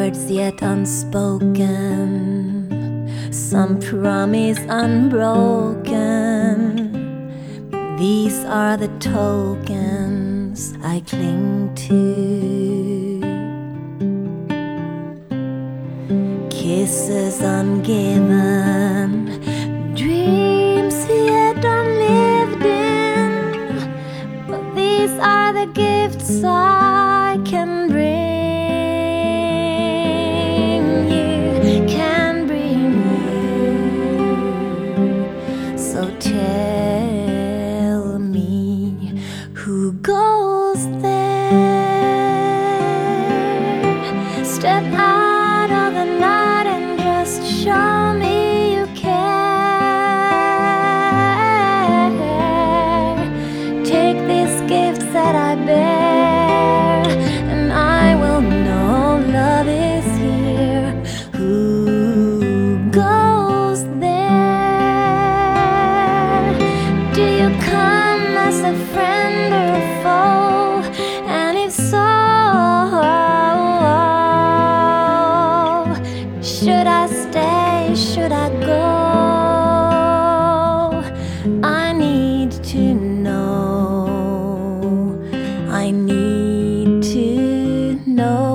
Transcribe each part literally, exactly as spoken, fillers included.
words yet unspoken, some promise unbroken. These are the tokens I cling to. Kisses ungiven, dreams yet unlived in. But these are the gifts I can bring you, can bring you. So tell me, who goes there? Step out of the night and just show me you care. Take these gifts that I bear, and I will know love is here. Who goes there? Do you come as a friend or a foe? And if so, should I stay? Should I go? I need to know. I need to know.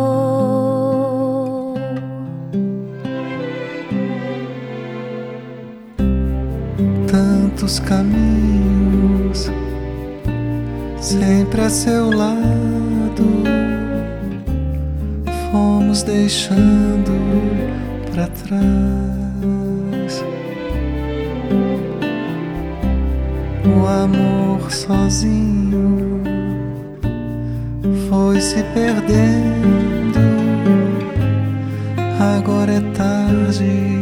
Tantos caminhos, sempre a seu lado, fomos deixando pra trás. O amor sozinho foi se perdendo. Agora é tarde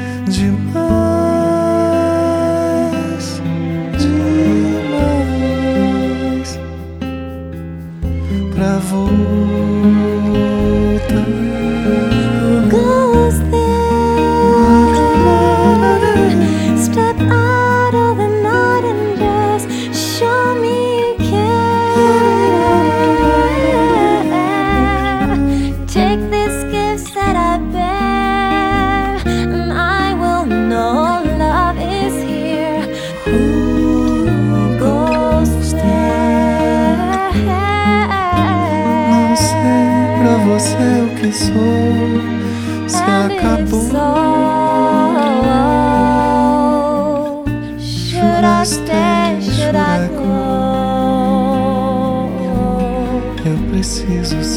demais, demais pra voltar. Goes there? Step out of the night and just show me you care. Take these gifts that I bear, and I will know love is here. Who goes there? Não sei pra você o que sou, se acabou. Should I stay? Should I go? Eu preciso